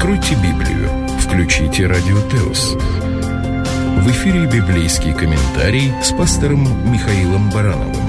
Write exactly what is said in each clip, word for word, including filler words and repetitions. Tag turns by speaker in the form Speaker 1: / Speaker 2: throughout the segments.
Speaker 1: Откройте Библию, включите Радио Теос. В эфире библейский комментарий с пастором Михаилом Барановым.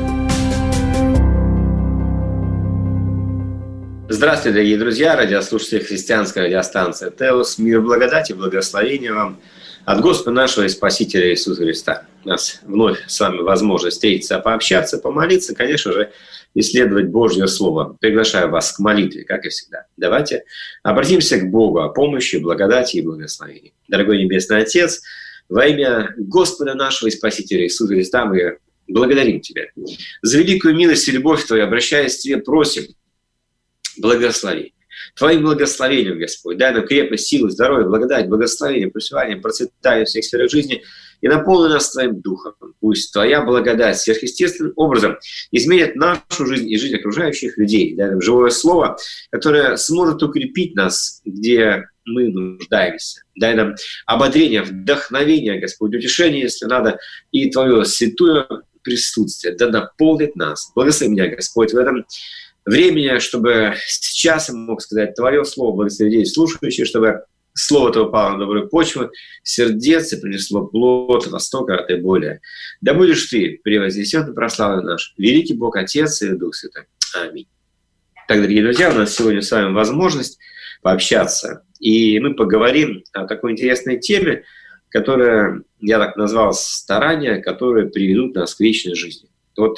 Speaker 2: Здравствуйте, дорогие друзья, радиослушатели христианской радиостанции Теос. Мир, благодать и благословение вам от Господа нашего и Спасителя Иисуса Христа. У нас вновь с вами возможность встретиться, пообщаться, помолиться, конечно же, исследовать Божье Слово. Приглашаю вас к молитве, как и всегда. Давайте обратимся к Богу о помощи, благодати и благословении. Дорогой Небесный Отец, во имя Господа нашего и Спасителя Иисуса Христа мы благодарим Тебя за великую милость и любовь Твою, обращаясь к Тебе, просим, благослови. Твоим благословением, Господь, дай нам крепость, силу, здоровье, благодать, благословение, процветание, процветание всех сфер жизни и наполни нас Твоим Духом. Пусть Твоя благодать сверхъестественным образом изменит нашу жизнь и жизнь окружающих людей. Дай нам живое слово, которое сможет укрепить нас, где мы нуждаемся. Дай нам ободрение, вдохновение, Господь, утешение, если надо, и Твое святое присутствие, да наполнит нас. Благослови меня, Господь, в этом времени, чтобы сейчас я мог сказать Твое Слово, благослови людей слушающих, чтобы Слово Твое упало на добрую почву, сердце принесло плод во сто крат и более. Да будешь Ты превознесен и прославлен наш великий Бог, Отец и Дух Святой. Аминь. Так, дорогие друзья, у нас сегодня с вами возможность пообщаться, и мы поговорим о такой интересной теме, которая, я так назвал, старания, которые приведут нас к вечной жизни. Вот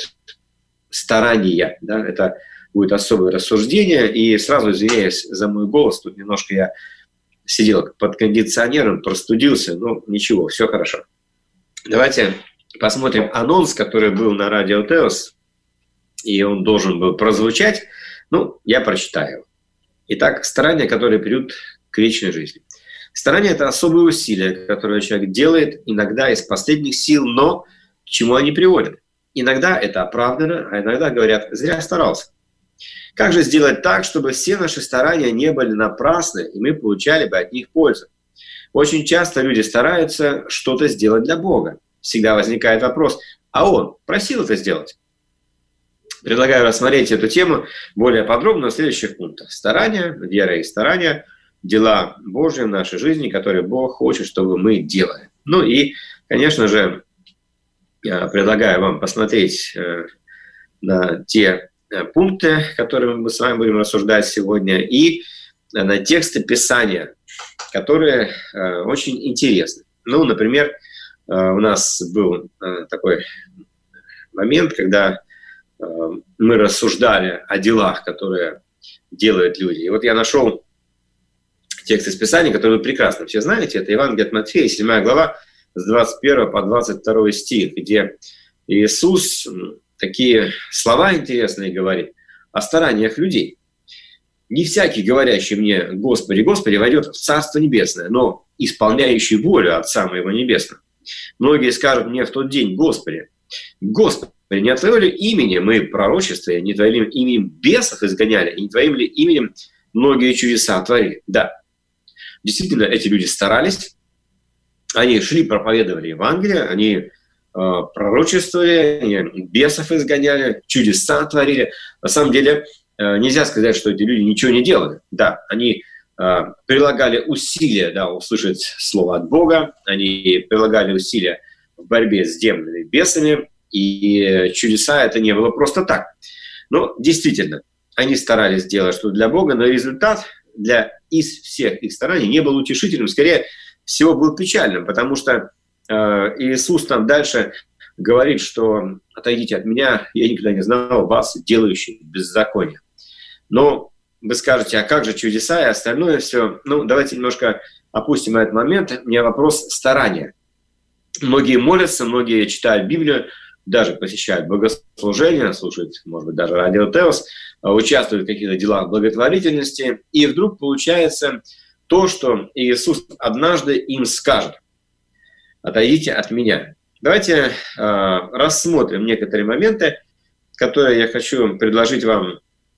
Speaker 2: старания, да, это будет особое рассуждение, и сразу извиняюсь за мой голос, тут немножко я сидел под кондиционером, простудился, но ничего, все хорошо. Давайте посмотрим анонс, который был на Радио Теос, и он должен был прозвучать, ну, я прочитаю его. Итак, старания, которые приведут к вечной жизни. Старания – это особые усилия, которые человек делает иногда из последних сил, но к чему они приводят? Иногда это оправдано, а иногда говорят «зря старался». Как же сделать так, чтобы все наши старания не были напрасны, и мы получали бы от них пользу? Очень часто люди стараются что-то сделать для Бога. Всегда возникает вопрос, а Он просил это сделать? Предлагаю рассмотреть эту тему более подробно в следующих пунктах. Старания, вера и старания, дела Божьи в нашей жизни, которые Бог хочет, чтобы мы делали. Ну и, конечно же, я предлагаю вам посмотреть на те пункты, которые мы с вами будем рассуждать сегодня, и на тексты Писания, которые э, очень интересны. Ну, например, э, у нас был э, такой момент, когда э, мы рассуждали о делах, которые делают люди. И вот я нашел текст из Писания, который вы прекрасно все знаете. Это Евангелие от Матфея, седьмая глава, с двадцать первого по двадцать второй стих, где Иисус такие слова интересные говорит о стараниях людей. «Не всякий, говорящий мне, Господи, Господи, войдет в Царство Небесное, но исполняющий волю Отца Моего Небесного. Многие скажут мне в тот день, Господи, Господи, не от Твоего ли имени мы пророчествовали, не Твоим ли именем бесов изгоняли, и не Твоим ли именем многие чудеса творили?» Да, действительно, эти люди старались, они шли, проповедовали Евангелие, они пророчествовали, бесов изгоняли, чудеса творили. На самом деле нельзя сказать, что эти люди ничего не делали. Да, они прилагали усилия, да, услышать слово от Бога, они прилагали усилия в борьбе с демонами и бесами, и чудеса это не было просто так. Но действительно, они старались делать что-то для Бога, но результат для из всех их стараний не был утешительным, скорее всего был печальным, потому что Иисус там дальше говорит, что «отойдите от меня, я никогда не знал вас, делающих беззаконие». Но вы скажете, а как же чудеса и остальное все? Ну, давайте немножко опустим этот момент. У меня вопрос старания. Многие молятся, многие читают Библию, даже посещают богослужения, слушают, может быть, даже Радио Теос, участвуют в каких-то делах благотворительности, и вдруг получается то, что Иисус однажды им скажет: «Отойдите от меня». Давайте э, рассмотрим некоторые моменты, которые я хочу предложить вам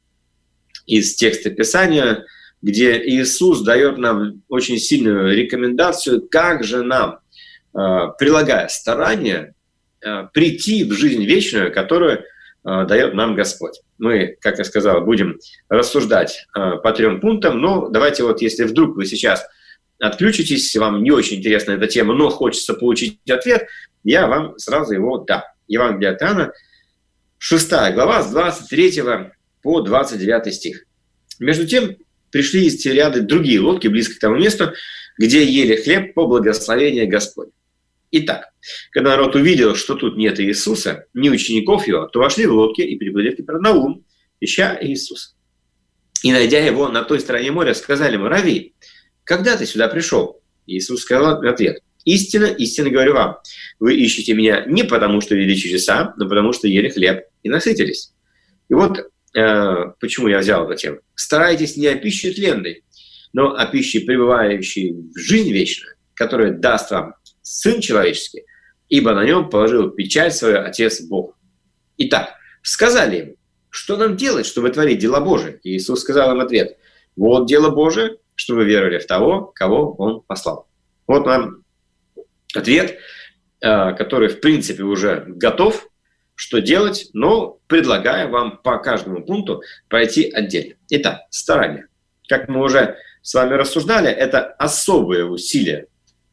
Speaker 2: из текста Писания, где Иисус дает нам очень сильную рекомендацию, как же нам, э, прилагая старания, э, прийти в жизнь вечную, которую дает нам Господь. Мы, как я сказал, будем рассуждать по трем пунктам, но давайте вот, если вдруг вы сейчас отключитесь, вам не очень интересна эта тема, но хочется получить ответ, я вам сразу его дам. Евангелие от Иоанна, шестая глава, с двадцать третьего по двадцать девятый стих. Между тем, пришли из Тириады другие лодки близко к тому месту, где ели хлеб по благословению Господня. Итак, когда народ увидел, что тут нет Иисуса, ни учеников его, то вошли в лодки и приплыли в Капернаум, ища Иисуса. И, найдя его на той стороне моря, сказали ему: «Рави, когда ты сюда пришел?» Иисус сказал в ответ: «Истинно, истинно говорю вам, вы ищете меня не потому, что видели чудеса, но потому, что ели хлеб и насытились». И вот э, почему я взял эту тему. «Старайтесь не о пище тленной, но о пище, пребывающей в жизнь вечную, которая даст вам Сын Человеческий, ибо на нем положил печать свою Отец Бог». Итак, сказали ему: «Что нам делать, чтобы творить дела Божии?» И Иисус сказал им ответ: «Вот дело Божие, что вы веровали в того, кого Он послал». Вот нам ответ, который, в принципе, уже готов, что делать, но предлагаю вам по каждому пункту пройти отдельно. Итак, старание. Как мы уже с вами рассуждали, это особые усилия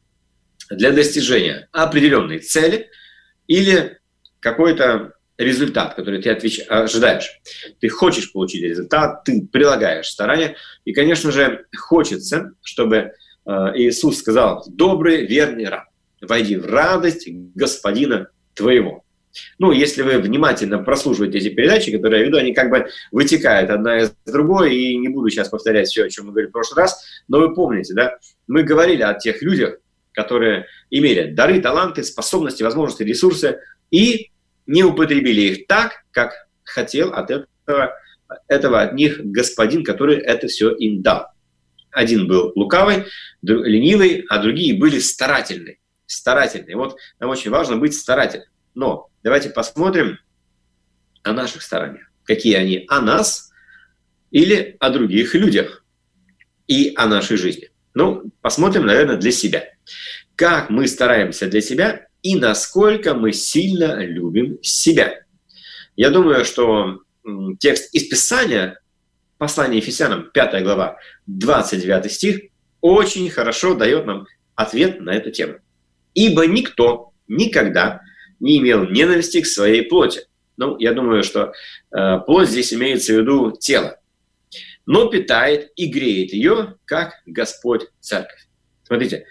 Speaker 2: для достижения определенной цели или какой-то результат, который ты отвеч... ожидаешь. Ты хочешь получить результат, ты прилагаешь старания. И, конечно же, хочется, чтобы э, Иисус сказал: «Добрый, верный раб, войди в радость Господина твоего». Ну, если вы внимательно прослушиваете эти передачи, которые я веду, они как бы вытекают одна из другой, и не буду сейчас повторять все, о чем мы говорили в прошлый раз, но вы помните, да, мы говорили о тех людях, которые имели дары, таланты, способности, возможности, ресурсы и не употребили их так, как хотел от этого, этого от них Господин, который это все им дал. Один был лукавый, ленивый, а другие были старательные. Старательные. Вот нам очень важно быть старательным. Но давайте посмотрим о наших стараниях. Какие они о нас или о других людях и о нашей жизни. Ну, посмотрим, наверное, для себя. Как мы стараемся для себя и насколько мы сильно любим себя. Я думаю, что текст из Писания, послание Ефесянам, пятая глава, двадцать девятый стих, очень хорошо дает нам ответ на эту тему. «Ибо никто никогда не имел ненависти к своей плоти». Ну, я думаю, что э, плоть здесь имеется в виду тело. «Но питает и греет ее, как Господь церковь». Смотрите,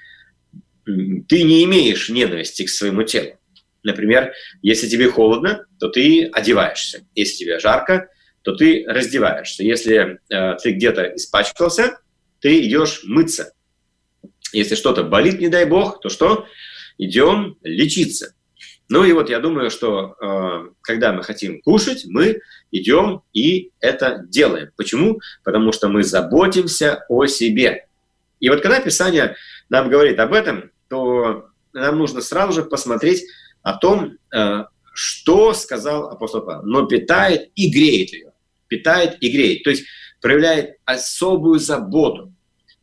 Speaker 2: ты не имеешь ненависти к своему телу. Например, если тебе холодно, то ты одеваешься. Если тебе жарко, то ты раздеваешься. Если э, ты где-то испачкался, ты идешь мыться. Если что-то болит, не дай бог, то что? Идем лечиться. Ну и вот я думаю, что э, когда мы хотим кушать, мы идем и это делаем. Почему? Потому что мы заботимся о себе. И вот когда Писание нам говорит об этом, то нам нужно сразу же посмотреть о том, э, что сказал апостол Павел. «Но питает и греет ее». Питает и греет. То есть проявляет особую заботу,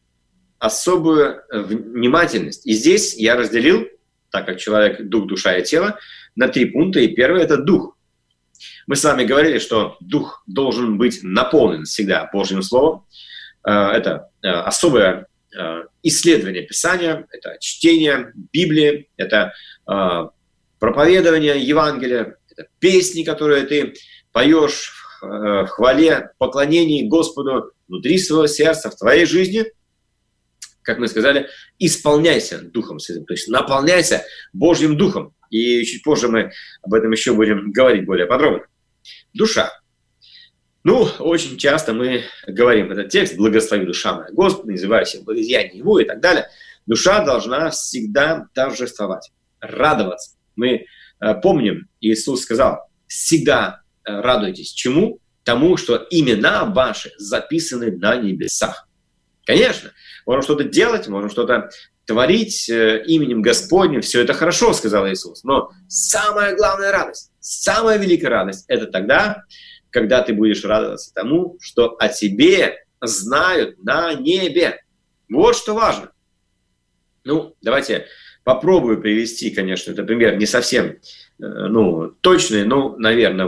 Speaker 2: особую внимательность. И здесь я разделил, так как человек – дух, душа и тело, на три пункта. И первый – это дух. Мы с вами говорили, что дух должен быть наполнен всегда Божьим Словом. Это особое исследование Писания, это чтение Библии, это проповедование Евангелия, это песни, которые ты поешь в хвале, поклонении Господу внутри своего сердца, в твоей жизни. Как мы сказали, исполняйся Духом Святым, то есть наполняйся Божьим Духом. И чуть позже мы об этом еще будем говорить более подробно. Душа. Ну, очень часто мы говорим этот текст: «Благослови душа моя Господа, называйся благодеяние Его» и так далее. Душа должна всегда торжествовать, радоваться. Мы э, помним, Иисус сказал: «Всегда э, радуйтесь». Чему? Тому, что имена ваши записаны на небесах. Конечно, можем что-то делать, можем что-то творить э, именем Господним. Все это хорошо, сказал Иисус. Но самая главная радость, самая великая радость – это тогда, когда ты будешь радоваться тому, что о тебе знают на небе. Вот что важно. Ну, давайте попробую привести, конечно, это пример не совсем э, ну, точный, но, наверное, вот так.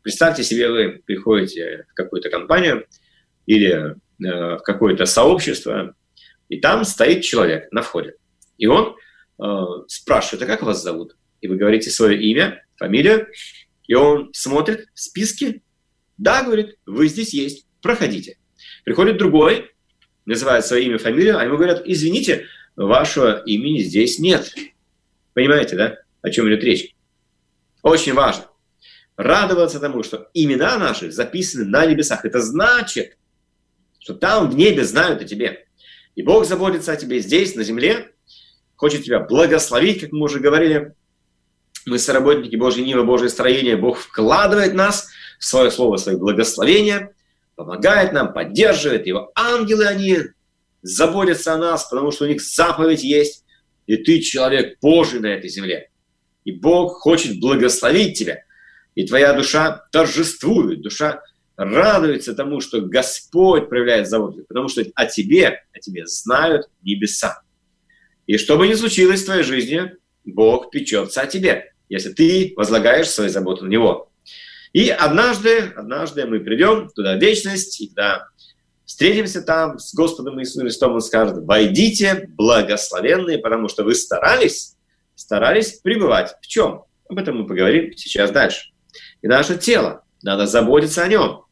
Speaker 2: Представьте себе, вы приходите в какую-то компанию или э, в какое-то сообщество, и там стоит человек на входе. И он э, спрашивает: а как вас зовут? И вы говорите свое имя, фамилию, и он смотрит в списке. Да, говорит, вы здесь есть, проходите. Приходит другой, называет свое имя, фамилию, а ему говорят: извините, вашего имени здесь нет. Понимаете, да, о чем идет речь? Очень важно радоваться тому, что имена наши записаны на небесах. Это значит, что там в небе знают о тебе. И Бог заботится о тебе здесь, на земле, хочет тебя благословить, как мы уже говорили. Мы соработники Божьей Нивы, Божье строение. Бог вкладывает нас в свое слово, в свои благословения, помогает нам, поддерживает. Его ангелы, они заботятся о нас, потому что у них заповедь есть. И ты человек Божий на этой земле. И Бог хочет благословить тебя. И твоя душа торжествует, душа радуется тому, что Господь проявляет заботу, потому что о тебе, о тебе знают небеса. И что бы ни случилось в твоей жизни, Бог печется о тебе, если ты возлагаешь свою заботу на Него. И однажды, однажды мы придем туда в вечность, и когда встретимся там с Господом Иисусом Христом, Он скажет: «Войдите, благословенные, потому что вы старались, старались пребывать». В чем? Об этом мы поговорим сейчас дальше. И наше тело, надо заботиться о нем.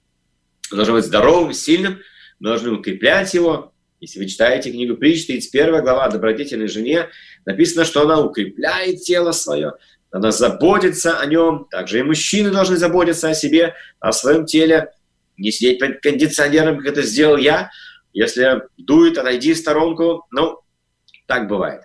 Speaker 2: Оно должно быть здоровым, сильным, мы должны укреплять его. Если вы читаете книгу Притч, тридцать первая глава о добродетельной жене, написано, что она укрепляет тело свое, она заботится о нем. Также и мужчины должны заботиться о себе, о своем теле, не сидеть под кондиционером, как это сделал я. Если дует, отойди в сторонку. Ну, так бывает.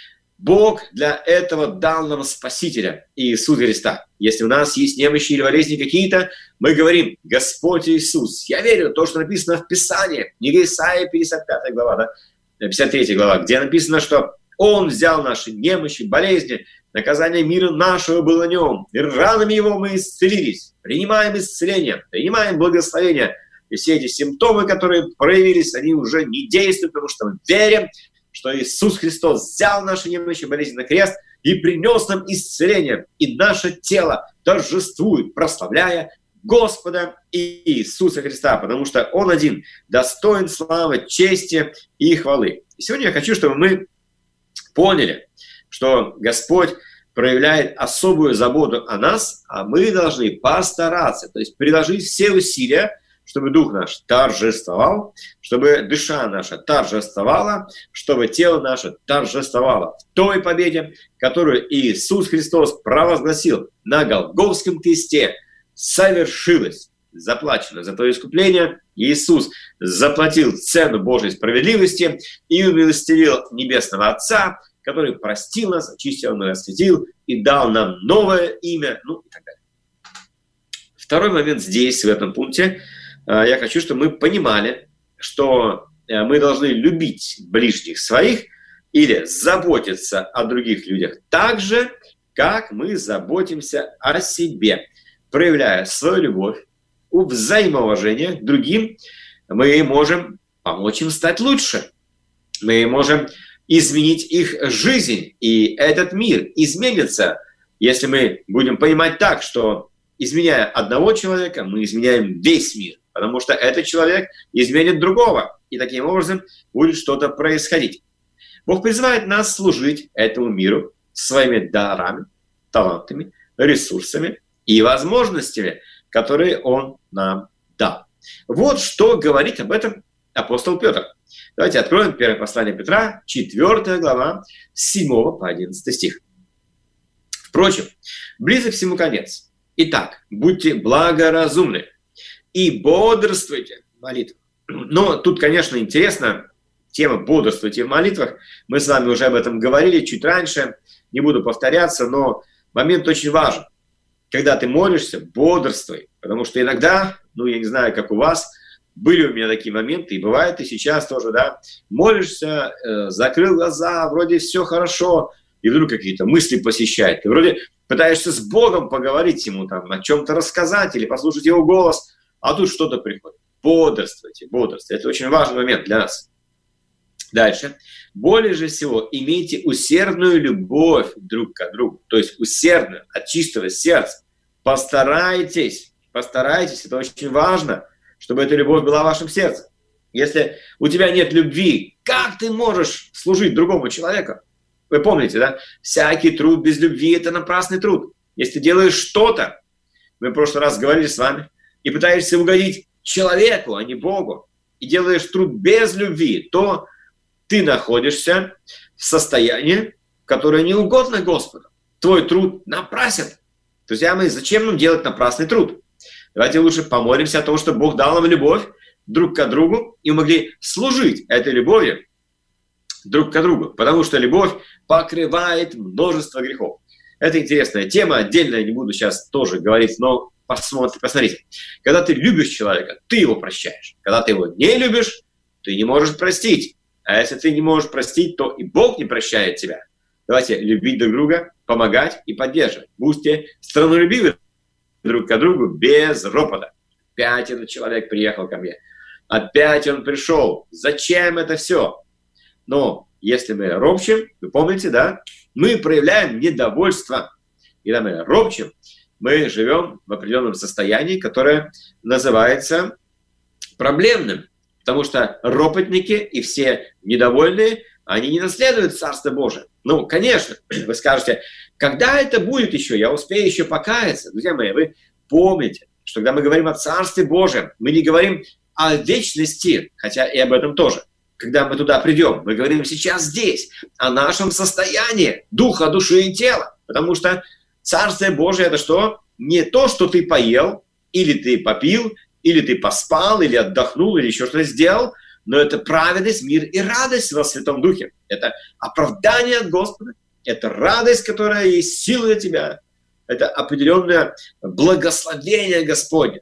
Speaker 2: Бог для этого дал нам Спасителя, Иисуса Христа. Если у нас есть немощи или болезни какие-то, мы говорим: Господь Иисус. Я верю в то, что написано в Писании. Книга Исаия, пятьдесят пятая глава, да? пятьдесят третья глава, где написано, что Он взял наши немощи, болезни, наказание мира нашего было на Нем, и ранами Его мы исцелились. Принимаем исцеление, принимаем благословение. И все эти симптомы, которые проявились, они уже не действуют, потому что мы верим, что Иисус Христос взял наши немощи, болезни на крест и принес нам исцеление. И наше тело торжествует, прославляя Господа Иисуса Христа, потому что Он один достоин славы, чести и хвалы. И сегодня я хочу, чтобы мы поняли, что Господь проявляет особую заботу о нас, а мы должны постараться, то есть приложить все усилия, чтобы дух наш торжествовал, чтобы душа наша торжествовала, чтобы тело наше торжествовало в той победе, которую Иисус Христос провозгласил на Голгофском кресте. Совершилось, заплачено за то искупление. Иисус заплатил цену Божьей справедливости и умилостивил Небесного Отца, который простил нас, очистил нас, осветил и дал нам новое имя, ну и так далее. Второй момент здесь, в этом пункте, я хочу, чтобы мы понимали, что мы должны любить ближних своих или заботиться о других людях так же, как мы заботимся о себе. Проявляя свою любовь, взаимоуважение к другим, мы можем помочь им стать лучше. Мы можем изменить их жизнь, и этот мир изменится, если мы будем понимать так, что, изменяя одного человека, мы изменяем весь мир. Потому что этот человек изменит другого, и таким образом будет что-то происходить. Бог призывает нас служить этому миру своими дарами, талантами, ресурсами и возможностями, которые Он нам дал. Вот что говорит об этом апостол Петр. Давайте откроем первое послание Петра, четвёртая глава, с седьмого по одиннадцатый стих. Впрочем, близок всему конец. Итак, будьте благоразумны и бодрствуйте в молитвах. Но тут, конечно, интересно, тема «бодрствуйте в молитвах». Мы с вами уже об этом говорили чуть раньше, не буду повторяться, но момент очень важен. Когда ты молишься, бодрствуй, потому что иногда, ну, я не знаю, как у вас, были у меня такие моменты, и бывает и сейчас тоже, да, молишься, э, закрыл глаза, вроде все хорошо, и вдруг какие-то мысли посещают. Ты вроде пытаешься с Богом поговорить Ему, там, о чем-то рассказать или послушать Его голос, а тут что-то приходит. Бодрствуйте, бодрствуйте. Это очень важный момент для нас. Дальше. Более же всего, имейте усердную любовь друг к другу. То есть усердную, от чистого сердца. постарайтесь, постарайтесь, это очень важно, чтобы эта любовь была в вашем сердце. Если у тебя нет любви, как ты можешь служить другому человеку? Вы помните, да? Всякий труд без любви – это напрасный труд. Если ты делаешь что-то, мы в прошлый раз говорили с вами, и пытаешься угодить человеку, а не Богу, и делаешь труд без любви, то ты находишься в состоянии, которое не угодно Господу. Твой труд напрасен. Друзья мои, зачем нам делать напрасный труд? Давайте лучше помолимся о том, чтобы Бог дал нам любовь друг к другу, и мы могли служить этой любовью друг к другу, потому что любовь покрывает множество грехов. Это интересная тема, отдельно я не буду сейчас тоже говорить, но посмотрите, посмотрите. Когда ты любишь человека, ты его прощаешь. Когда ты его не любишь, ты не можешь простить. А если ты не можешь простить, то и Бог не прощает тебя. Давайте любить друг друга, помогать и поддерживать. Будьте страннолюбивы друг к другу без ропота. Опять этот человек приехал ко мне. Опять он пришел. Зачем это все? Но если мы ропщим, вы помните, да, мы проявляем недовольство. Когда мы ропщим, мы живем в определенном состоянии, которое называется проблемным. Потому что ропотники и все недовольные, они не наследуют Царство Божие. Ну, конечно, вы скажете, когда это будет еще? Я успею еще покаяться. Друзья мои, вы помните, что когда мы говорим о Царстве Божьем, мы не говорим о вечности, хотя и об этом тоже. Когда мы туда придем, мы говорим сейчас здесь, о нашем состоянии духа, души и тела. Потому что Царствие Божие – это что? Не то, что ты поел, или ты попил, или ты поспал, или отдохнул, или еще что-то сделал, но это праведность, мир и радость во Святом Духе. Это оправдание от Господа, это радость, которая есть сила для тебя, это определенное благословение Господне.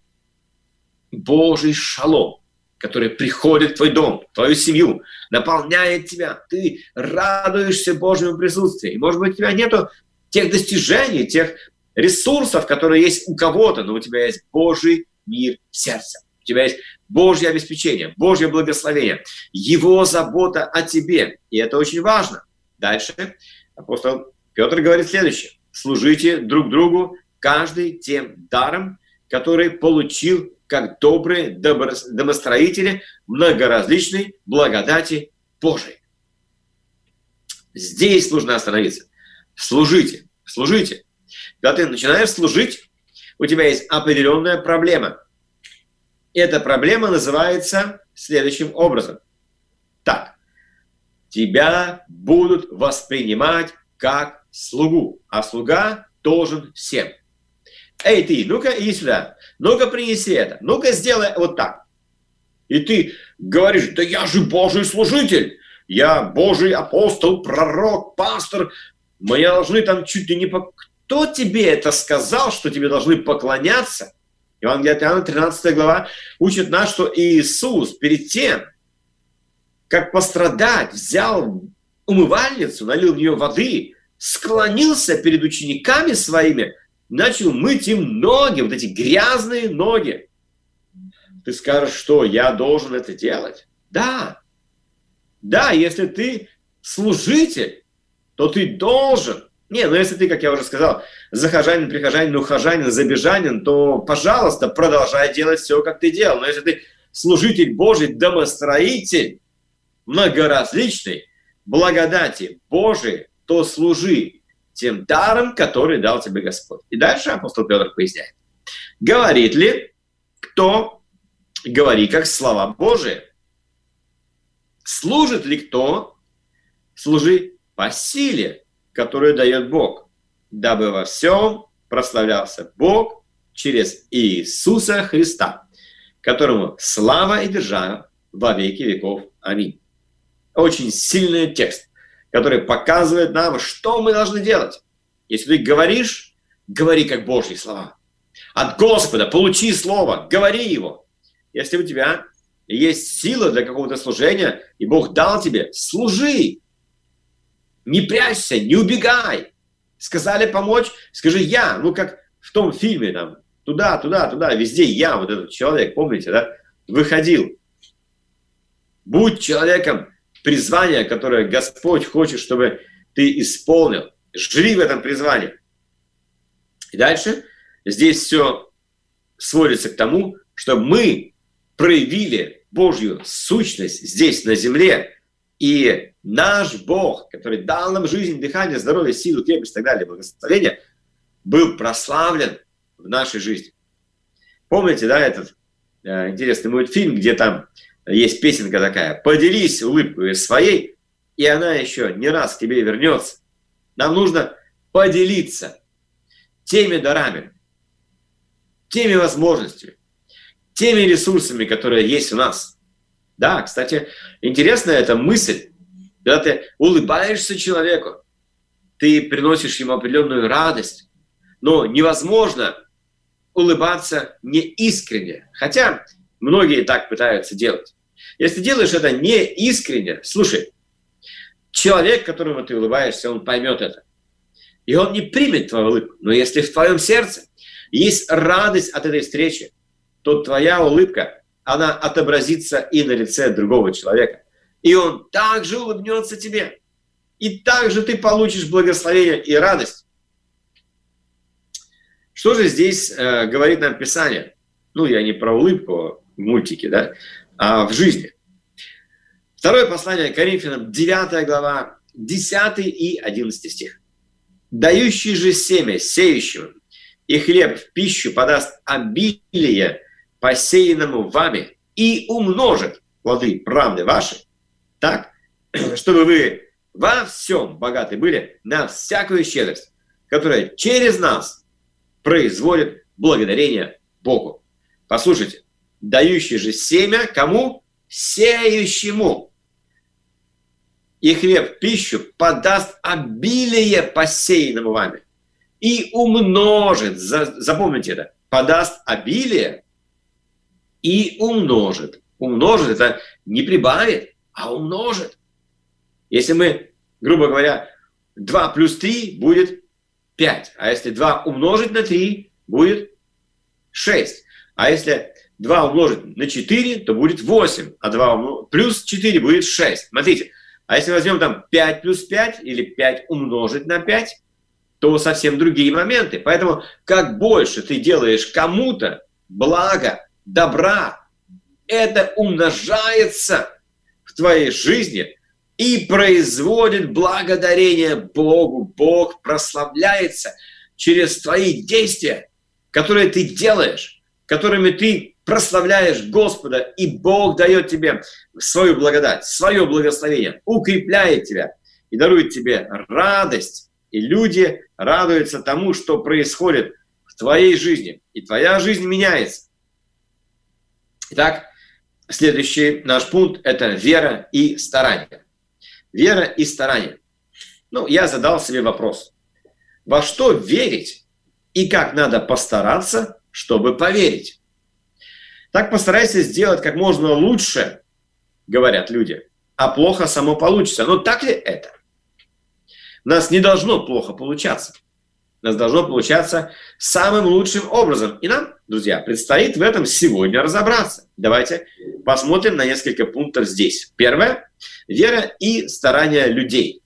Speaker 2: Божий шалом, который приходит в твой дом, в твою семью, наполняет тебя. Ты радуешься Божьему присутствию. И, может быть, у тебя нету тех достижений, тех ресурсов, которые есть у кого-то, но у тебя есть Божий мир в сердце. У тебя есть Божье обеспечение, Божье благословение, Его забота о тебе. И это очень важно. Дальше апостол Петр говорит следующее. Служите друг другу, каждый тем даром, который получил как добрые домостроители многоразличной благодати Божией. Здесь нужно остановиться. Служите, служите. Когда ты начинаешь служить, у тебя есть определенная проблема. Эта проблема называется следующим образом. Так, тебя будут воспринимать как слугу, а слуга должен всем. Эй, ты, ну-ка иди сюда, ну-ка принеси это, ну-ка сделай вот так. И ты говоришь, да я же Божий служитель, я Божий апостол, пророк, пастор, мы должны там чуть ли не... По... Кто тебе это сказал, что тебе должны поклоняться? Евангелие от Иоанна, тринадцатая глава, учит нас, что Иисус перед тем, как пострадать, взял умывальницу, налил в нее воды, склонился перед учениками своими, начал мыть им ноги, вот эти грязные ноги. Ты скажешь, что я должен это делать? Да. Да, если ты служитель, то ты должен. Не, ну если ты, как я уже сказал, захожанин, прихожанин, ухожанин, забежанин, то, пожалуйста, продолжай делать все, как ты делал. Но если ты служитель Божий, домостроитель, многоразличный, благодати Божией, то служи тем даром, который дал тебе Господь. И дальше апостол Петр поясняет. Говорит ли кто, говори как слова Божии. Служит ли кто, служи по силе, которую дает Бог, дабы во всем прославлялся Бог через Иисуса Христа, которому слава и держава во веки веков. Аминь. Очень сильный текст, который показывает нам, что мы должны делать. Если ты говоришь, говори как Божьи слова. От Господа получи слово, говори его. Если у тебя есть сила для какого-то служения, и Бог дал тебе, служи. Не прячься, не убегай. Сказали помочь, скажи я. Ну, как в том фильме, там, туда, туда, туда, везде я, вот этот человек, помните, да, выходил. Будь человеком призвания, которое Господь хочет, чтобы ты исполнил. Живи в этом призвании. И дальше здесь все сводится к тому, чтобы мы проявили Божью сущность здесь, на земле, и наш Бог, который дал нам жизнь, дыхание, здоровье, силу, крепость и так далее, благословение, был прославлен в нашей жизни. Помните, да, этот э, интересный мультфильм, где там есть песенка такая: «Поделись улыбкой своей, и она еще не раз к тебе вернется». Нам нужно поделиться теми дарами, теми возможностями, теми ресурсами, которые есть у нас. Да, кстати, интересная эта мысль. Когда ты улыбаешься человеку, ты приносишь ему определенную радость, но невозможно улыбаться неискренне, хотя многие так пытаются делать. Если делаешь это неискренне, слушай, человек, которому ты улыбаешься, он поймет это. И он не примет твою улыбку. Но если в твоем сердце есть радость от этой встречи, то твоя улыбка, она отобразится и на лице другого человека. И он также улыбнется тебе. И также ты получишь благословение и радость. Что же здесь э, говорит нам Писание? Ну, я не про улыбку в мультике, да, а в жизни. Второе послание Коринфянам, девятая глава, десятый и одиннадцатый стих. «Дающий же семя сеющему и хлеб в пищу подаст обилие посеянному вами и умножит плоды правды вашей, так, чтобы вы во всем богаты были на всякую щедрость, которая через нас производит благодарение Богу». Послушайте, дающий же семя кому? Сеющему. И хлеб в пищу подаст обилие посеянному вами. И умножит, запомните это, подаст обилие и умножит. Умножит – это не прибавит, а умножит. Если мы, грубо говоря, два плюс три будет пять. А если два умножить на три, будет шесть. А если два умножить на четыре, то будет восемь. А два умножить плюс четыре будет шесть. Смотрите. А если возьмем там пять плюс пять или пять умножить на пять, то совсем другие моменты. Поэтому как больше ты делаешь кому-то блага, добра, это умножается в твоей жизни и производит благодарение Богу. Бог прославляется через твои действия, которые ты делаешь, которыми ты прославляешь Господа, и Бог дает тебе свою благодать, свое благословение, укрепляет тебя и дарует тебе радость. И люди радуются тому, что происходит в твоей жизни, и твоя жизнь меняется. Итак, следующий наш пункт – это вера и старание. Вера и старание. Ну, я задал себе вопрос. Во что верить и как надо постараться, чтобы поверить? Так постарайся сделать как можно лучше, говорят люди, а плохо само получится. Но так ли это? У нас не должно плохо получаться. У нас должно получаться самым лучшим образом. И нам, друзья, предстоит в этом сегодня разобраться. Давайте посмотрим на несколько пунктов здесь. Первое – вера и старания людей.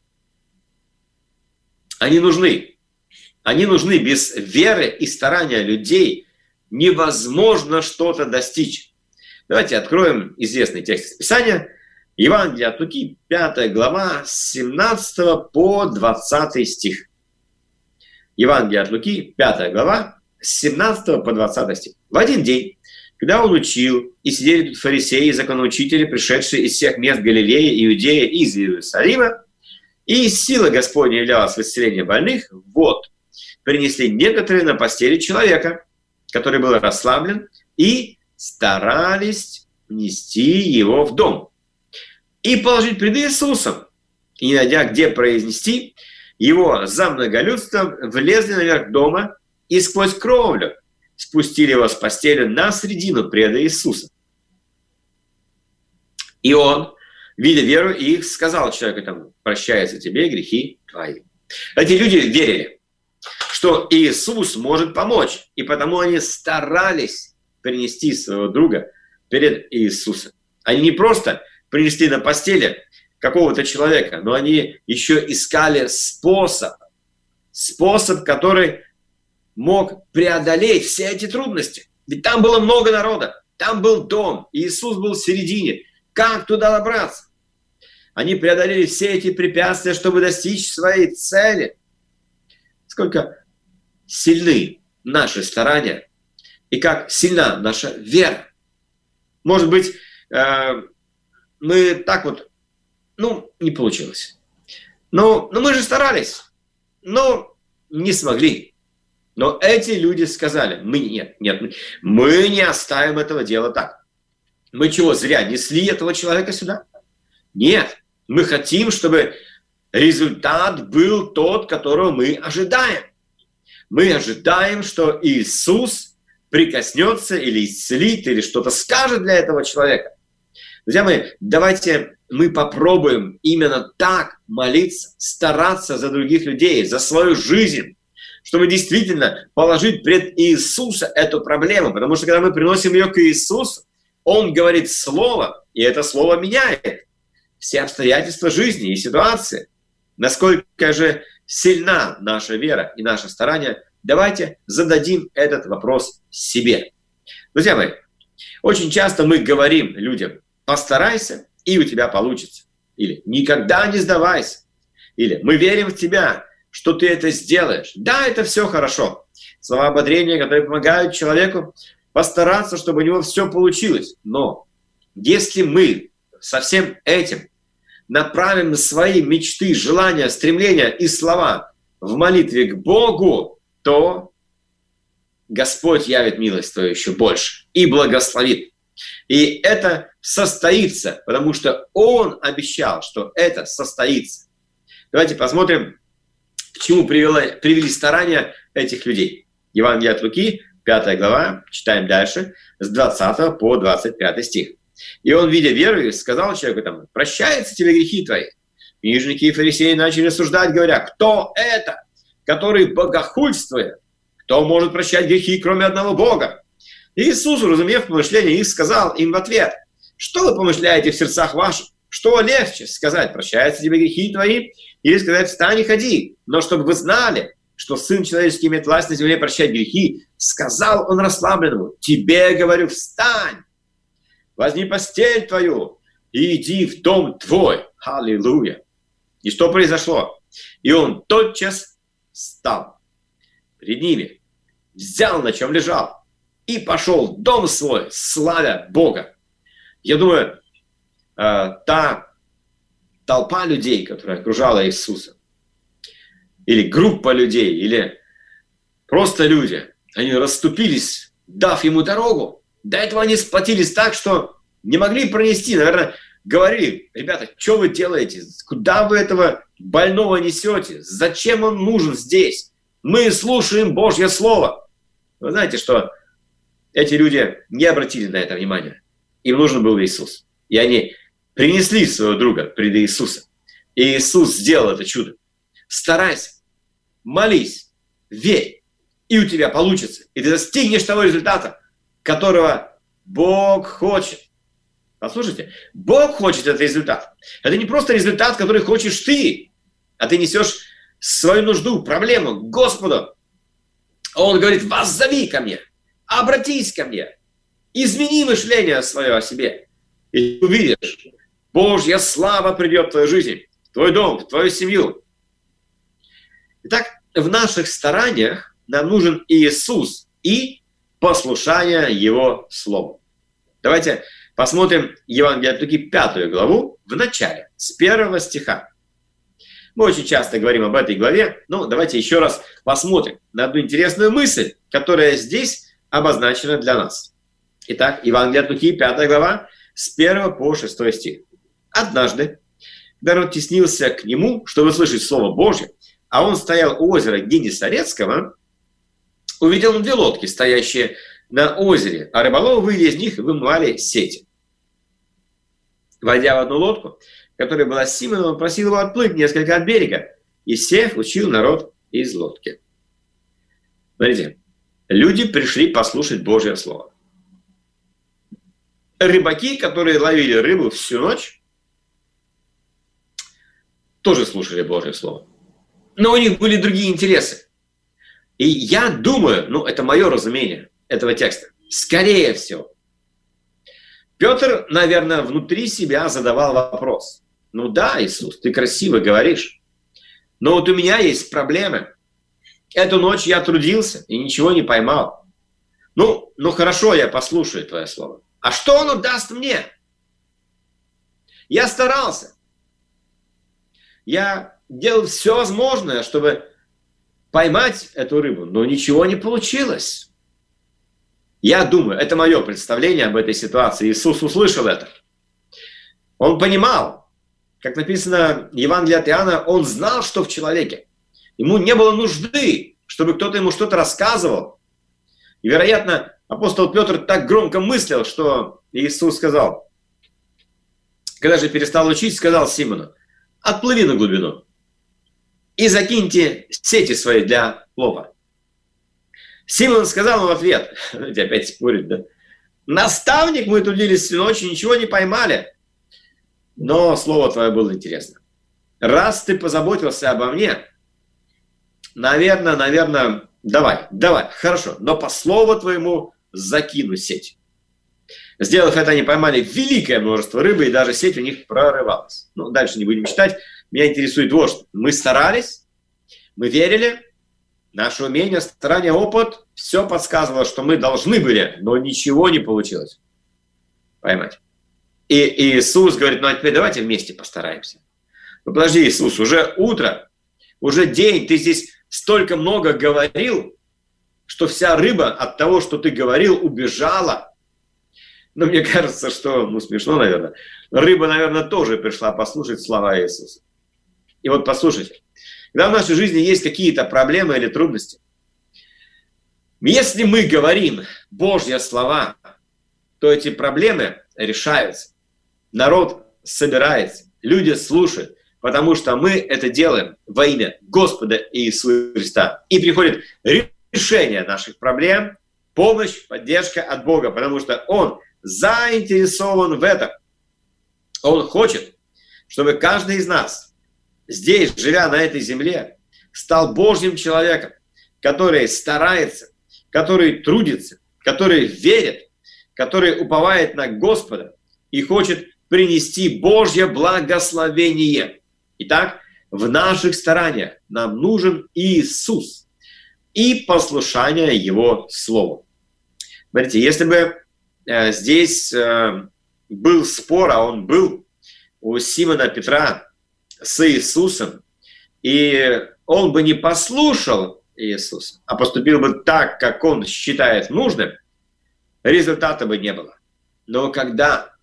Speaker 2: Они нужны. Они нужны. Без веры и старания людей невозможно что-то достичь. Давайте откроем известный текст Писания. Евангелие от Луки, пятая глава, с семнадцатого по двадцатый стих. Евангелие от Луки, пятая глава, с семнадцатого по двадцатый стих. В один день, когда он учил, и сидели тут фарисеи и законоучители, пришедшие из всех мест Галилеи, Иудеи и из Иерусалима, и сила Господня являлась в исцелении больных, вот, принесли некоторые на постели человека, который был расслаблен, и старались внести его в дом. И положить пред Иисусом, и не найдя, где произнести, его за многолюдством влезли наверх дома и сквозь кровлю спустили его с постели на середину пред Иисуса. И он, видя веру их, сказал человеку тому: прощаются тебе грехи твои. Эти люди верили, что Иисус может помочь, и потому они старались принести своего друга перед Иисусом. Они не просто принесли на постели какого-то человека, но они еще искали способ, способ, который мог преодолеть все эти трудности? Ведь там было много народа, там был дом, и Иисус был в середине. Как туда добраться? Они преодолели все эти препятствия, чтобы достичь своей цели. Сколько сильны наши старания и как сильна наша вера. Может быть, мы так вот, ну, не получилось. Но, но мы же старались, но не смогли. Но эти люди сказали, мы нет, нет, мы не оставим этого дела так. Мы чего, зря несли этого человека сюда? Нет, мы хотим, чтобы результат был тот, которого мы ожидаем. Мы ожидаем, что Иисус прикоснется или исцелит, или что-то скажет для этого человека. Друзья мои, давайте мы попробуем именно так молиться, стараться за других людей, за свою жизнь, чтобы действительно положить пред Иисуса эту проблему. Потому что когда мы приносим ее к Иисусу, Он говорит слово, и это слово меняет все обстоятельства жизни и ситуации. Насколько же сильна наша вера и наше старание, давайте зададим этот вопрос себе. Друзья мои, очень часто мы говорим людям: постарайся, и у тебя получится. Или никогда не сдавайся. Или мы верим в тебя, что ты это сделаешь. Да, это все хорошо. Слова ободрения, которые помогают человеку постараться, чтобы у него все получилось. Но если мы со всем этим направим свои мечты, желания, стремления и слова в молитве к Богу, то Господь явит милость твою еще больше и благословит. И это состоится, потому что Он обещал, что это состоится. Давайте посмотрим, к чему привело, привели старания этих людей. Евангелие от Луки, пятая глава, читаем дальше, с двадцатого по двадцать пятый стих. «И он, видя веру, сказал человеку там: прощаются тебе грехи твои». Книжники и фарисеи начали рассуждать, говоря: кто это, который богохульствует? Кто может прощать грехи, кроме одного Бога? И Иисус, уразумев помышления их, сказал им в ответ: что вы помышляете в сердцах ваших? Что легче сказать: прощаются тебе грехи твои, или сказать: встань и ходи? Но чтобы вы знали, что Сын Человеческий имеет власть на земле прощать грехи, сказал он расслабленному: тебе говорю, встань, возьми постель твою и иди в дом твой. Аллилуйя! И что произошло? И он тотчас встал перед ними, взял, на чем лежал, и пошел в дом свой, славя Бога. Я думаю, та толпа людей, которая окружала Иисуса, или группа людей, или просто люди, они расступились, дав ему дорогу. До этого они сплотились так, что не могли пронести. Наверное, говорили: ребята, что вы делаете? Куда вы этого больного несете? Зачем он нужен здесь? Мы слушаем Божье Слово. Вы знаете, что эти люди не обратили на это внимания. Им нужен был Иисус. И они принесли своего друга пред Иисуса. И Иисус сделал это чудо. Старайся, молись, верь, и у тебя получится. И ты достигнешь того результата, которого Бог хочет. Послушайте, Бог хочет этот результат. Это не просто результат, который хочешь ты, а ты несешь свою нужду, проблему к Господу. Он говорит: воззови ко мне, обратись ко мне, измени мышление свое о себе. И ты увидишь, Божья слава придет в твою жизнь, в твой дом, в твою семью. Итак, в наших стараниях нам нужен Иисус и послушание Его Слову. Давайте посмотрим Евангелие от Луки, пятую главу, в начале, с первого стиха. Мы очень часто говорим об этой главе, но давайте еще раз посмотрим на одну интересную мысль, которая здесь обозначена для нас. Итак, Евангелие от Луки, пятая глава, с первого по шестой стих. «Однажды, когда народ теснился к нему, чтобы слышать Слово Божье, а он стоял у озера Генесарецкого, увидел он две лодки, стоящие на озере, а рыболовы, выйдя из них, вымывали сети. Войдя в одну лодку, которая была с Симоном, он просил его отплыть несколько от берега, и сев, учил народ из лодки». Смотрите, люди пришли послушать Божье Слово. Рыбаки, которые ловили рыбу всю ночь, тоже слушали Божье Слово. Но у них были другие интересы. И я думаю, ну, это мое разумение этого текста, скорее всего, Петр, наверное, внутри себя задавал вопрос. Ну да, Иисус, ты красиво говоришь, но вот у меня есть проблемы. Эту ночь я трудился и ничего не поймал. Ну, ну хорошо, я послушаю твое слово. А что оно даст мне? Я старался. Я делал все возможное, чтобы поймать эту рыбу, но ничего не получилось. Я думаю, это мое представление об этой ситуации. Иисус услышал это. Он понимал, как написано в Евангелии от Иоанна, он знал, что в человеке. Ему не было нужды, чтобы кто-то ему что-то рассказывал. И, вероятно, апостол Петр так громко мыслил, что Иисус сказал, когда же перестал учить, сказал Симону: отплыви на глубину и закиньте сети свои для лова. Симон сказал ему в ответ, опять спорить, да? Наставник, мы трудились всю ночь, ничего не поймали, но слово твое было интересно. Раз ты позаботился обо мне, наверное, наверное, давай, давай, хорошо, но по слову твоему закину сеть. Сделав это, они поймали великое множество рыбы, и даже сеть у них прорывалась. Ну, дальше не будем читать. Меня интересует вот что. Мы старались, мы верили, наше умение, старание, опыт, все подсказывало, что мы должны были, но ничего не получилось поймать. И, и Иисус говорит, ну а теперь давайте вместе постараемся. Ну подожди, Иисус, уже утро, уже день, ты здесь столько много говорил, что вся рыба от того, что ты говорил, убежала. Но мне кажется, что, ну смешно, наверное, рыба, наверное, тоже пришла послушать слова Иисуса. И вот послушайте, когда в нашей жизни есть какие-то проблемы или трудности, если мы говорим Божьи слова, то эти проблемы решаются. Народ собирается, люди слушают, потому что мы это делаем во имя Господа Иисуса Христа. И приходит решение наших проблем, помощь, поддержка от Бога, потому что Он заинтересован в этом. Он хочет, чтобы каждый из нас, здесь, живя на этой земле, стал Божьим человеком, который старается, который трудится, который верит, который уповает на Господа и хочет принести Божье благословение. Итак, в наших стараниях нам нужен Иисус и послушание Его Слову. Смотрите, если бы э, здесь э, был спор, а он был у Симона Петра с Иисусом, и он бы не послушал Иисуса, а поступил бы так, как он считает нужным, результата бы не было. Но когда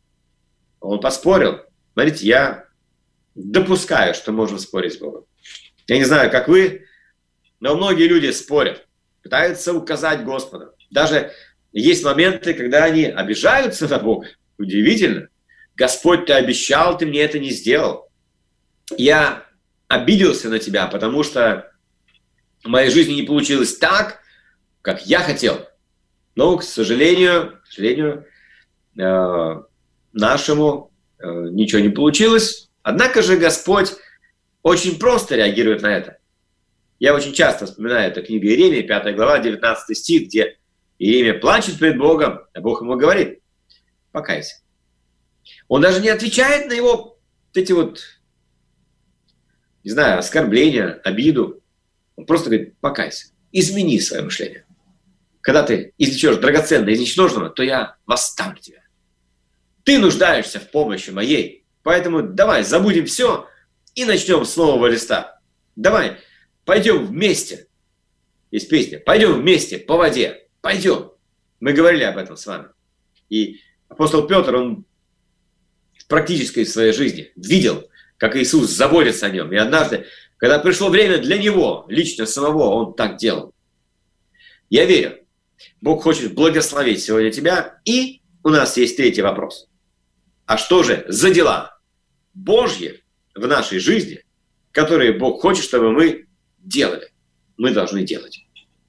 Speaker 2: он поспорил, смотрите, я допускаю, что можно спорить с Богом. Я не знаю, как вы, но многие люди спорят, пытаются указать Господу. Даже есть моменты, когда они обижаются на Бога. Удивительно. Господь, ты обещал, ты мне это не сделал. Я обиделся на тебя, потому что в моей жизни не получилось так, как я хотел. Но, к сожалению, к сожалению, э, нашему э, ничего не получилось. Однако же Господь очень просто реагирует на это. Я очень часто вспоминаю эту книгу Иеремии, пятая глава, девятнадцатый стих, где Иеремия плачет пред Богом, а Бог ему говорит: покайся. Он даже не отвечает на его вот эти вот, не знаю, оскорбления, обиду. Он просто говорит: покайся, измени свое мышление. Когда ты извлечешь драгоценное из ничтожного, то я восставлю тебя. Ты нуждаешься в помощи моей, поэтому давай забудем все и начнем с нового листа. Давай пойдем вместе. Есть песня: пойдем вместе по воде. Пойдем. Мы говорили об этом с вами. И апостол Петр, он в практической своей жизни видел, как Иисус заботится о нем. И однажды, когда пришло время для него, лично самого, он так делал. Я верю, Бог хочет благословить сегодня тебя. И у нас есть третий вопрос. А что же за дела Божьи в нашей жизни, которые Бог хочет, чтобы мы делали? Мы должны делать.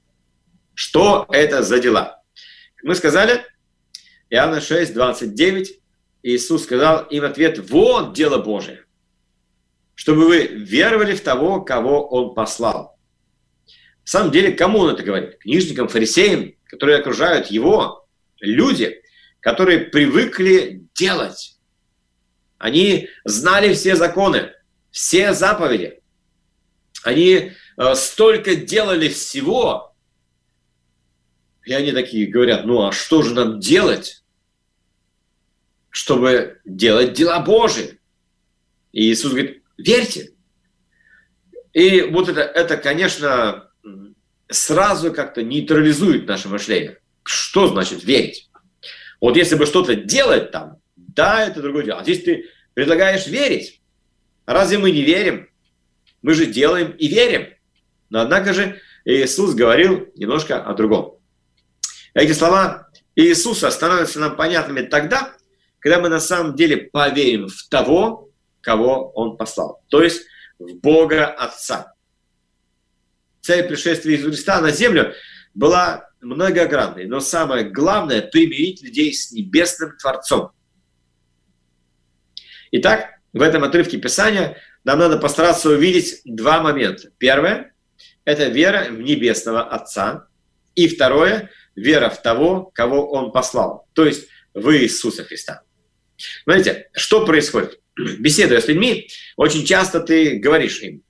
Speaker 2: Что это за дела? Мы сказали, Иоанна шесть, двадцать девять, Иисус сказал им в ответ: вот дело Божие, чтобы вы веровали в того, кого Он послал. самом деле, кому он это говорит? Книжникам, фарисеям, которые окружают его, люди, которые привыкли делать. Они знали все законы, все заповеди. Они э, столько делали всего, и они такие говорят: ну а что же нам делать, чтобы делать дела Божии? И Иисус говорит: верьте. И вот это, это, конечно, сразу как-то нейтрализует наше мышление. Что значит верить? Вот если бы что-то делать там, да, это другое дело. А здесь ты предлагаешь верить. Разве мы не верим? Мы же делаем и верим. Но однако же Иисус говорил немножко о другом. Эти слова Иисуса становятся нам понятными тогда, когда мы на самом деле поверим в того, кого Он послал. То есть в Бога Отца. Цель пришествия Иисуса Христа на землю была многогранной, но самое главное — примирить людей с небесным Творцом. Итак, в этом отрывке Писания нам надо постараться увидеть два момента. Первое – это вера в небесного Отца. И второе – вера в того, кого Он послал, то есть в Иисуса Христа. Смотрите, что происходит? Беседуя с людьми, очень часто ты говоришь им: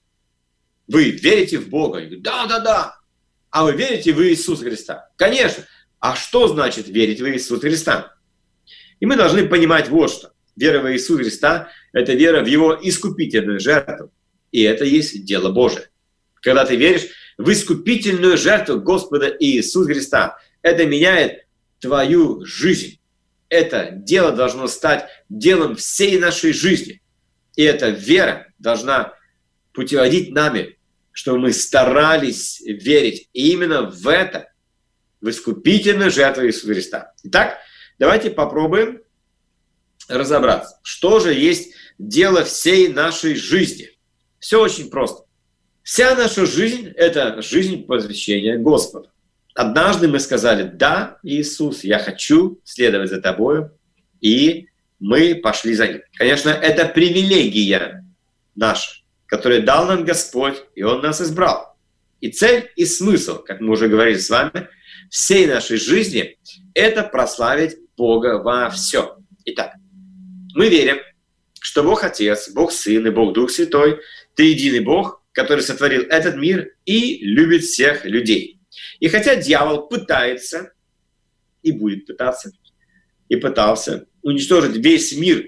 Speaker 2: вы верите в Бога? Они говорят: да, да, да. А вы верите в Иисуса Христа? Конечно. А что значит верить в Иисуса Христа? И мы должны понимать вот что. Вера в Иисуса Христа – это вера в Его искупительную жертву. И это есть дело Божие. Когда ты веришь в искупительную жертву Господа Иисуса Христа, это меняет твою жизнь. Это дело должно стать делом всей нашей жизни. И эта вера должна путеводить нами, чтобы мы старались верить именно в это, в искупительную жертву Иисуса Христа. Итак, давайте попробуем разобраться, что же есть дело всей нашей жизни. Все очень просто. Вся наша жизнь – это жизнь посвящения Господу. Однажды мы сказали: да, Иисус, я хочу следовать за Тобою, и мы пошли за Ним. Конечно, это привилегия наша, которую дал нам Господь, и Он нас избрал. И цель, и смысл, как мы уже говорили с вами, всей нашей жизни – это прославить Бога во всем. Итак, мы верим, что Бог Отец, Бог Сын и Бог Дух Святой – триединый Бог, который сотворил этот мир и любит всех людей. И хотя дьявол пытается, и будет пытаться, и пытался уничтожить весь мир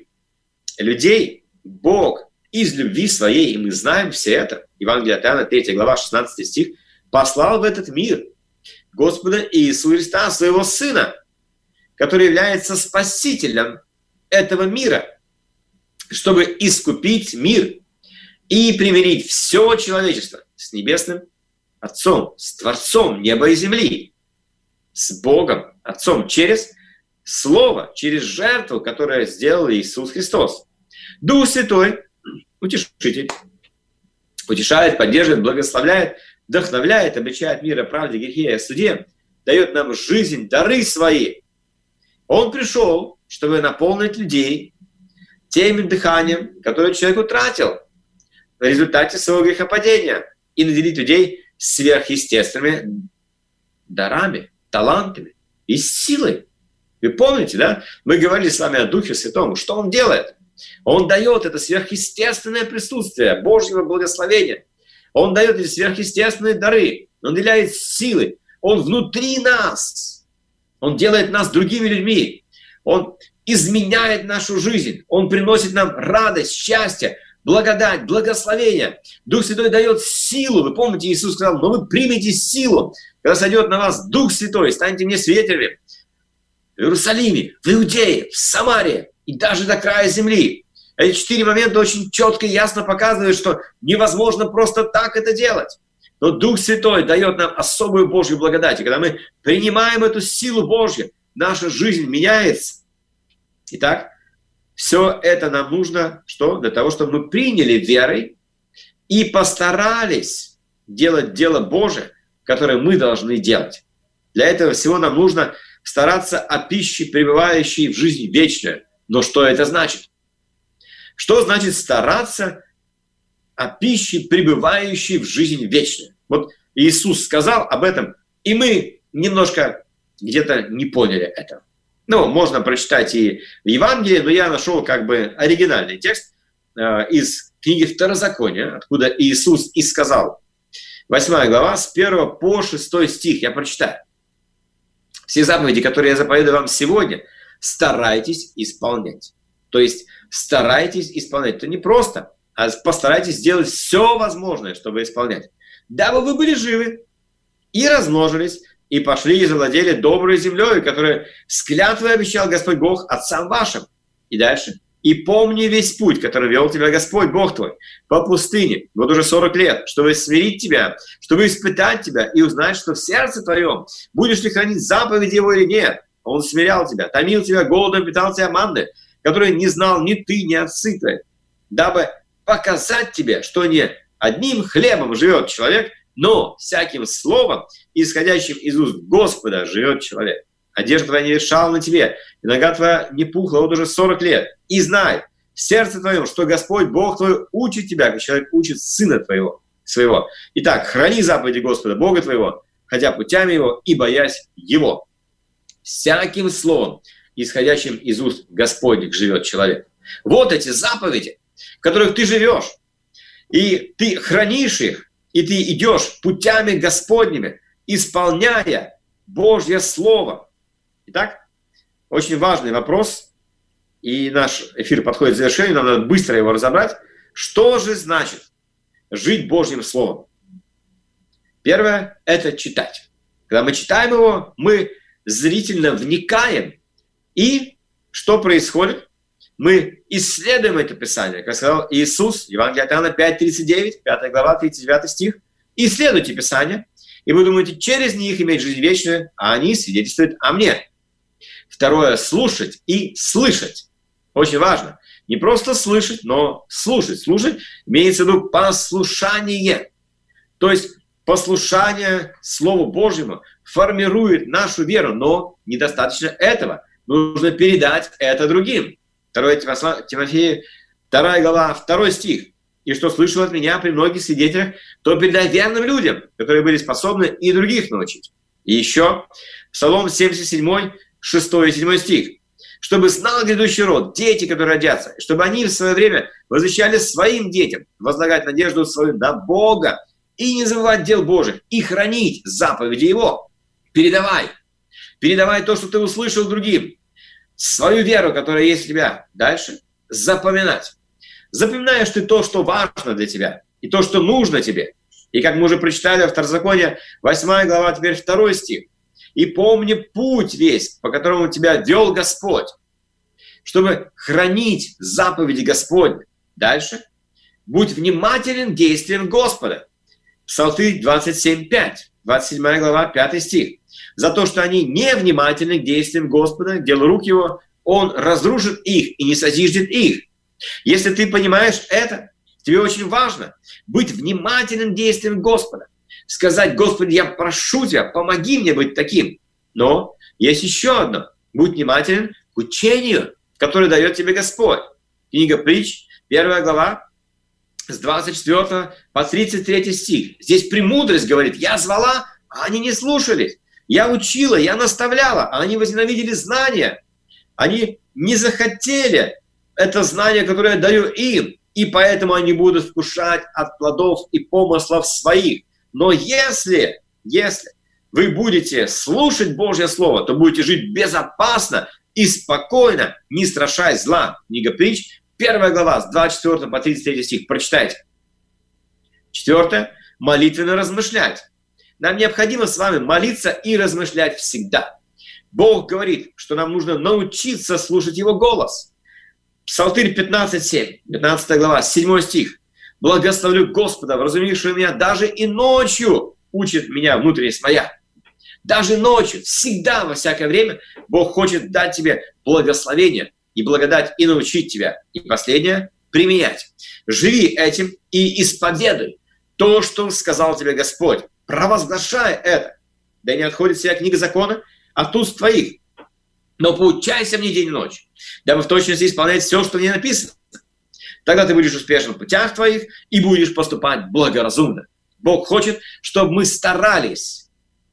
Speaker 2: людей, Бог из любви своей, и мы знаем все это, Евангелие от Иоанна, третья глава, шестнадцатый стих, послал в этот мир Господа Иисуса Христа, своего Сына, который является Спасителем этого мира, чтобы искупить мир и примирить все человечество с небесным Отцом, с Творцом неба и земли, с Богом Отцом через Слово, через жертву, которую сделал Иисус Христос. Дух Святой, утешитель, утешает, поддерживает, благословляет, вдохновляет, обличает мир о правде, грехе и о суде, дает нам жизнь, дары свои. Он пришел, чтобы наполнить людей тем дыханием, которое человек утратил в результате своего грехопадения, и наделить людей сверхъестественными дарами, талантами и силой. Вы помните, да? Мы говорили с вами о Духе Святом. Что Он делает? Он дает это сверхъестественное присутствие Божьего благословения. Он дает эти сверхъестественные дары. Он наделяет силы. Он внутри нас. Он делает нас другими людьми. Он изменяет нашу жизнь. Он приносит нам радость, счастье, благодать, благословение. Дух Святой дает силу. Вы помните, Иисус сказал: но вы примете силу, когда сойдет на вас Дух Святой, станете мне свидетелями в Иерусалиме, в Иудее, в Самарии и даже до края земли. Эти четыре момента очень четко и ясно показывают, что невозможно просто так это делать. Но Дух Святой дает нам особую Божью благодать. И когда мы принимаем эту силу Божью, наша жизнь меняется. Итак, все это нам нужно, что? Для того, чтобы мы приняли верой и постарались делать дело Божие, которое мы должны делать. Для этого всего нам нужно стараться о пище, пребывающей в жизнь вечную. Но что это значит? Что значит стараться о пище, пребывающей в жизнь вечную? Вот Иисус сказал об этом, и мы немножко где-то не поняли этого. Ну, можно прочитать и в Евангелии, но я нашел как бы оригинальный текст э, из книги Второзакония, откуда Иисус и сказал. Восьмая глава, с первого по шестой стих, я прочитаю. Все заповеди, которые я заповедую вам сегодня, старайтесь исполнять. То есть старайтесь исполнять. Это не просто, а постарайтесь сделать все возможное, чтобы исполнять. Дабы вы были живы и размножились, и пошли и завладели доброй землей, которую с клятвой обещал Господь Бог отцам вашим. И дальше. И помни весь путь, который вел тебя Господь Бог твой по пустыне, вот уже сорок лет, чтобы смирить тебя, чтобы испытать тебя и узнать, что в сердце твоем будешь ли хранить заповеди его или нет. Он смирял тебя, томил тебя голодом, питал тебя манной, которую не знал ни ты, ни отцы твои, дабы показать тебе, что не одним хлебом живет человек, но всяким словом, исходящим из уст Господа, живет человек. Одежда твоя не ветшала на тебе, и нога твоя не пухла вот уже сорок лет. И знай в сердце твоем, что Господь Бог твой учит тебя, как человек учит сына твоего, своего. Итак, храни заповеди Господа Бога твоего, ходя путями его и боясь его. Всяким словом, исходящим из уст Господних, живет человек. Вот эти заповеди, в которых ты живешь, и ты хранишь их, и ты идешь путями Господними, исполняя Божье Слово. Итак, очень важный вопрос, и наш эфир подходит к завершению, нам надо быстро его разобрать. Что же значит жить Божьим Словом? Первое – это читать. Когда мы читаем его, мы зрительно вникаем, и что происходит? Мы исследуем это Писание, как сказал Иисус, Евангелие от Иоанна пять тридцать девять, пятая глава, тридцать девятый стих. Исследуйте Писание, и вы думаете через них иметь жизнь вечную, а они свидетельствуют о мне. Второе – слушать и слышать. Очень важно. Не просто слышать, но слушать. Слушать имеется в виду послушание. То есть послушание Слову Божьему формирует нашу веру, но недостаточно этого. Нужно передать это другим. второе Тимофея, вторая глава, второй стих. «И что слышал от меня при многих свидетелях, то передай верным людям, которые были способны и других научить». И еще Псалом семьдесят семь, шестой и седьмой стих. «Чтобы знал грядущий род, дети, которые родятся, чтобы они в свое время возвещали своим детям, возлагать надежду свою на Бога и не забывать дел Божьих, и хранить заповеди Его». Передавай. Передавай то, что ты услышал другим. Свою веру, которая есть у тебя. Дальше. Запоминать. Запоминаешь ты то, что важно для тебя, и то, что нужно тебе. И как мы уже прочитали во Второзаконии, восьмая глава, теперь второй стих. «И помни путь весь, по которому тебя вел Господь, чтобы хранить заповеди Господни». Дальше. «Будь внимателен к действиям Господа». Псалтырь двадцать семь пять, двадцать седьмая глава, пятый стих. «За то, что они невнимательны к действиям Господа, к делу рук Его, Он разрушит их и не созиждет их». Если ты понимаешь это, тебе очень важно быть внимательным к действиям Господа. Сказать: «Господи, я прошу Тебя, помоги мне быть таким». Но есть еще одно. Будь внимателен к учению, которое дает тебе Господь. Книга Притч, первая глава, с двадцать четвёртого по тридцать третий стих. Здесь премудрость говорит: «Я звала, а они не слушались. Я учила, я наставляла, а они возненавидели знания. Они не захотели это знание, которое я даю им, и поэтому они будут вкушать от плодов и помыслов своих. Но если, если вы будете слушать Божье Слово, то будете жить безопасно и спокойно, не страшась зла». Книга Притч, первая глава, с двадцать четвёртого по тридцать третий стих. Прочитайте. Четвертое. Молитвенно размышлять. Нам необходимо с вами молиться и размышлять всегда. Бог говорит, что нам нужно научиться слушать Его голос. Псалтырь пятнадцать семь, пятнадцатая глава, седьмой стих. «Благословлю Господа, вразумившего меня даже и ночью, учит меня внутренность моя». Даже ночью, всегда, во всякое время Бог хочет дать тебе благословение и благодать и научить тебя. И последнее – применять. Живи этим и исповедуй то, что сказал тебе Господь. Провозглашай это. Да не отходит вся книга закона от уст твоих. Но поучайся мне день и ночь, дабы в точности исполнять все, что в ней написано. Тогда ты будешь успешен в путях твоих и будешь поступать благоразумно. Бог хочет, чтобы мы старались.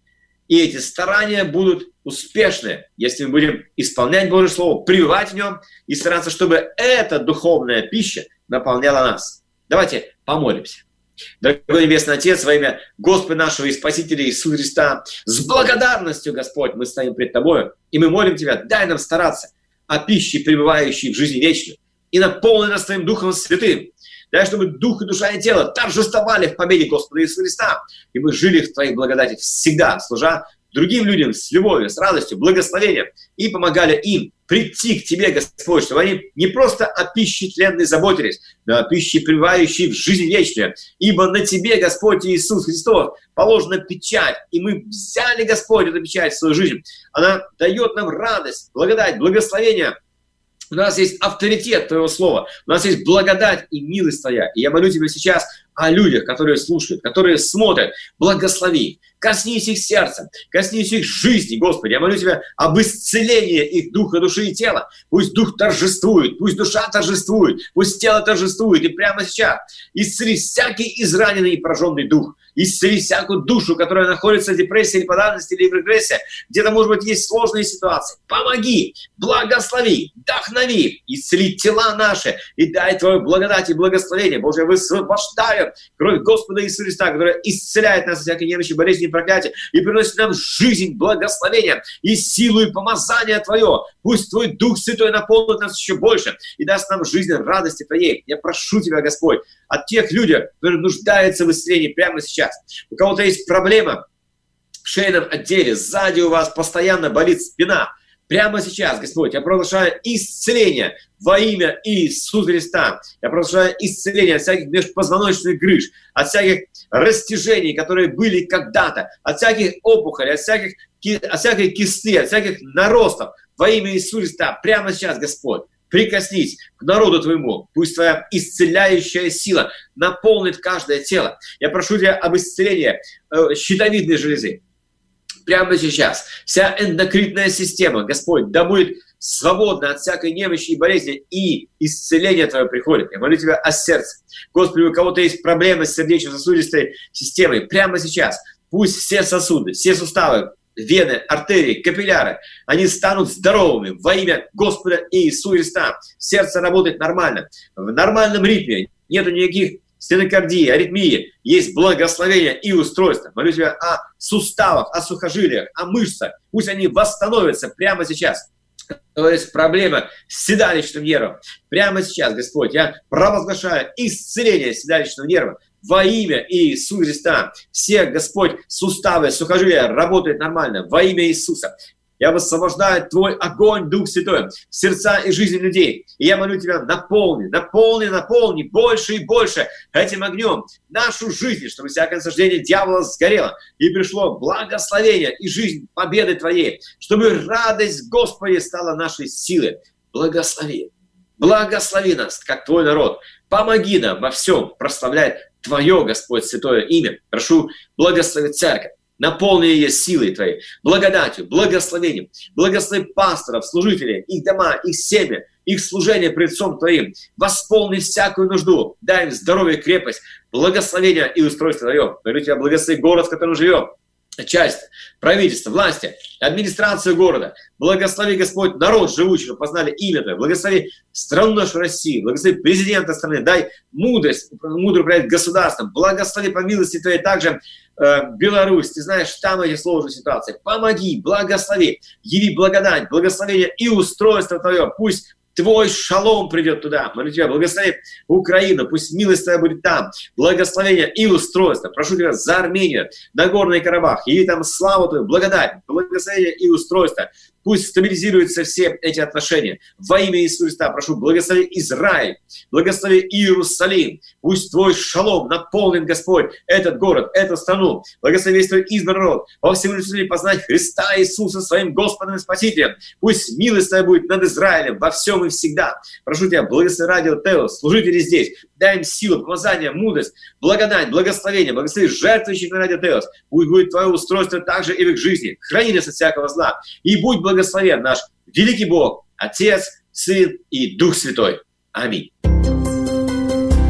Speaker 2: И эти старания будут успешны, если мы будем исполнять Божье Слово, пребывать в нем и стараться, чтобы эта духовная пища наполняла нас. Давайте помолимся. Дорогой Небесный Отец, во имя Господа нашего и Спасителя Иисуса Христа, с благодарностью, Господь, мы стоим пред Тобою, и мы молим Тебя, дай нам стараться о пище, пребывающей в жизни вечной, и наполни нас Твоим Духом Святым. Дай, чтобы дух и душа и тело торжествовали в победе Господа Иисуса Христа, и мы жили в Твоей благодати всегда, служа другим людям с любовью, с радостью, благословением, и помогали им прийти к Тебе, Господь, чтобы они не просто о пище тленной заботились, но о пище, пребывающей в жизнь вечную. Ибо на Тебе, Господь Иисус Христос, положена печать, и мы взяли, Господь, эту печать в свою жизнь. Она дает нам радость, благодать, благословение. У нас есть авторитет Твоего Слова, у нас есть благодать и милость Твоя. И я молю Тебя сейчас о людях, которые слушают, которые смотрят. Благослови, коснись их сердца, коснись их жизни, Господи. Я молю Тебя об исцелении их духа, души и тела. Пусть дух торжествует, пусть душа торжествует, пусть тело торжествует. И прямо сейчас исцели всякий израненный и пораженный дух. Исцели всякую душу, которая находится в депрессии или подавленности, или в регрессе. Где-то, может быть, есть сложные ситуации. Помоги, благослови, вдохнови, исцели тела наши и дай Твою благодать и благословение. Боже, высвобождаю кровь Господа Иисуса Христа, которая исцеляет нас от всякой немощи, болезни и проклятия и приносит нам жизнь, благословение и силу и помазание Твое. Пусть Твой Дух Святой наполнит нас еще больше и даст нам жизнь, радости Твоей. Я прошу Тебя, Господь, от тех людей, которые нуждаются в исцелении прямо сейчас. У кого-то есть проблема в шейном отделе, сзади у вас постоянно болит спина. Прямо сейчас, Господь, я провозглашаю исцеление во имя Иисуса Христа. Я провозглашаю исцеление от всяких межпозвоночных грыж, от всяких растяжений, которые были когда-то, от всяких опухолей, от, всяких, от всякой кисты, от всяких наростов. Во имя Иисуса Христа прямо сейчас, Господь, прикоснись к народу Твоему. Пусть Твоя исцеляющая сила наполнит каждое тело. Я прошу Тебя об исцелении э, щитовидной железы. Прямо сейчас вся эндокринная система, Господь, да будет свободна от всякой немощи и болезни, и исцеление Твое приходит. Я молю Тебя о сердце. Господи, у кого-то есть проблемы с сердечно-сосудистой системой, прямо сейчас пусть все сосуды, все суставы, вены, артерии, капилляры, они станут здоровыми во имя Господа Иисуса Христа. Сердце работает нормально, в нормальном ритме, нету никаких стенокардии, аритмии, есть благословение и устройство. Молю Тебя о суставах, о сухожилиях, о мышцах. Пусть они восстановятся прямо сейчас. То есть проблема с седалищным нервом. Прямо сейчас, Господь, я провозглашаю исцеление седалищного нерва во имя Иисуса Христа. Все, Господь, суставы, сухожилия работают нормально во имя Иисуса. Я высвобождаю Твой огонь, Дух Святой, в сердца и жизни людей. И я молю Тебя, наполни, наполни, наполни больше и больше этим огнем нашу жизнь, чтобы всякое насаждение дьявола сгорело, и пришло благословение и жизнь победы Твоей, чтобы радость Господи стала нашей силой. Благослови, благослови нас, как Твой народ. Помоги нам во всем прославлять Твое, Господь, святое имя. Прошу, благослови церковь. Наполни ее силой Твоей, благодатью, благословением. Благослови пасторов, служителей, их дома, их семьи, их служение пред Отцом Твоим. Восполни всякую нужду, дай им здоровье, крепость, благословение и устройство Твое. Молю Тебя, благослови город, в котором живем, часть, правительство, власти, администрацию города. Благослови, Господь, народ живущий, чтобы познали имя Твое. Благослови страну нашу Россию, благослови президента страны, дай мудрость, мудро управлять государством. Благослови по милости Твоей также э, Беларусь. Ты знаешь, там эти сложные ситуации. Помоги, благослови, яви благодать, благословение и устройство Твое. Пусть Твой шалом придет туда. Молю Тебя, благослови Украину, пусть милость Твоя будет там. Благословение и устройство. Прошу Тебя за Армению, Нагорный Карабах. Яви там славу Твою, благодать, благословение и устройство. Пусть стабилизируются все эти отношения. Во имя Иисуса Христа прошу, благослови Израиль, благослови Иерусалим. Пусть Твой шалом наполнит, Господь, этот город, эту страну. Благослови весь Твой избранный народ. Во всем людям познать Христа Иисуса своим Господом и Спасителем. Пусть милость Твоя будет над Израилем во всем и всегда. Прошу Тебя, благослови радио Теос, служители здесь. Дай им силу, помазание, мудрость, благодать, благословение. Благослови жертвующих на радио Теос. Пусть будет Твое устройство также и в их жизни. Храни нас от всякого зла. И будь благословен наш великий Бог, Отец, Сын и Дух Святой. Аминь.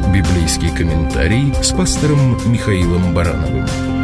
Speaker 1: Библейский комментарий с пастором Михаилом Барановым.